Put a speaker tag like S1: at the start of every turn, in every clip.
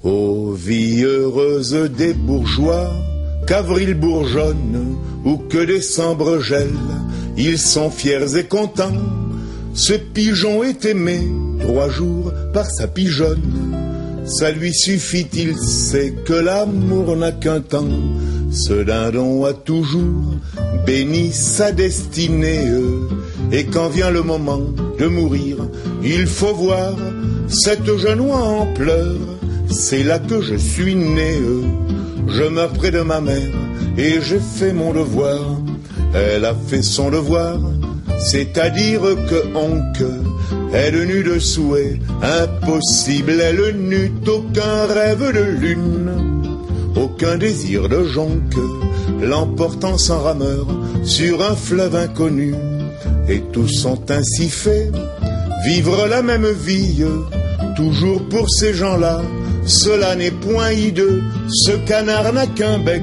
S1: Ô vie heureuse des bourgeois, qu'avril bourgeonne ou que décembre gèle, ils sont fiers et contents. Ce pigeon est aimé 3 jours par sa pigeonne. Ça lui suffit, il sait que l'amour n'a qu'un temps. Ce dindon a toujours béni sa destinée. Et quand vient le moment de mourir, il faut voir cette jeune oie en pleurs. C'est là que je suis né. Je meurs près de ma mère et j'ai fait mon devoir. Elle a fait son devoir, c'est-à-dire que Honk, elle n'eut de souhait impossible, elle n'eut aucun rêve de lune, aucun désir de jonque, l'emportant sans rameur sur un fleuve inconnu. Et tous sont ainsi faits, vivre la même vie, toujours pour ces gens-là. Cela n'est point hideux, ce canard n'a qu'un bec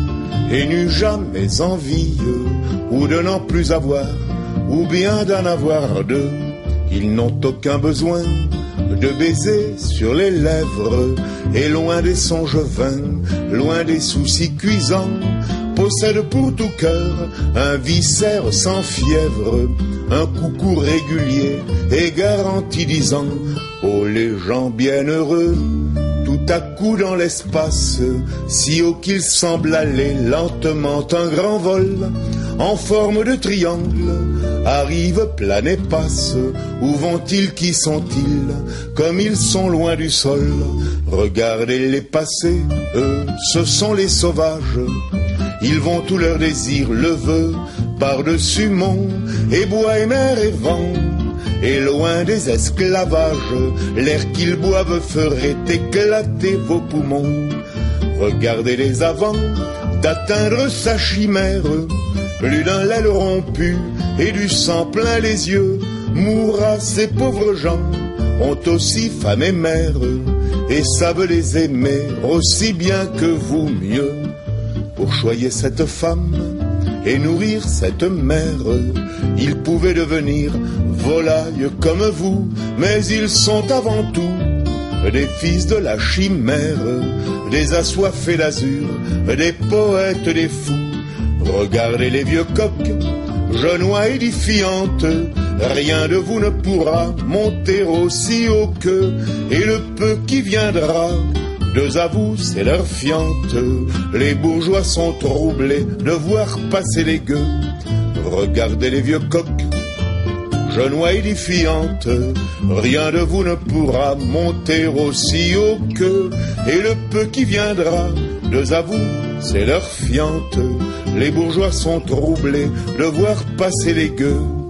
S1: et n'eut jamais envie ou de n'en plus avoir, ou bien d'en avoir deux. Ils n'ont aucun besoin de baiser sur les lèvres, et loin des songes vains, loin des soucis cuisants, possèdent pour tout cœur un viscère sans fièvre, un coucou régulier et garanti disant: oh les gens bienheureux, tout à coup dans l'espace, si haut qu'il semble aller lentement, un grand vol en forme de triangle arrive, plane et passe. Où vont-ils, qui sont-ils, comme ils sont loin du sol? Regardez-les passer, eux, ce sont les sauvages. Ils vont tout leur désir le veut, par-dessus monts et bois et mer et vent. Et loin des esclavages, l'air qu'ils boivent ferait éclater vos poumons. Regardez-les avant d'atteindre sa chimère. Plus d'un l'aile rompu et du sang plein les yeux. Mourra ces pauvres gens, ont aussi femme et mère, et savent les aimer aussi bien que vous mieux. Pour choyer cette femme et nourrir cette mère, ils pouvaient devenir volailles comme vous, mais ils sont avant tout des fils de la chimère, des assoiffés d'azur, des poètes, des fous. Regardez les vieux coqs, jeunes oies édifiantes, rien de vous ne pourra monter aussi haut qu'eux, et le peu qui viendra, deux à vous, c'est leur fiente. Les bourgeois sont troublés de voir passer les gueux. Regardez les vieux coqs, jeunes oies édifiantes, rien de vous ne pourra monter aussi haut qu'eux, et le peu qui viendra, deux à vous, c'est leur fiente. Les bourgeois sont troublés de voir passer les gueux.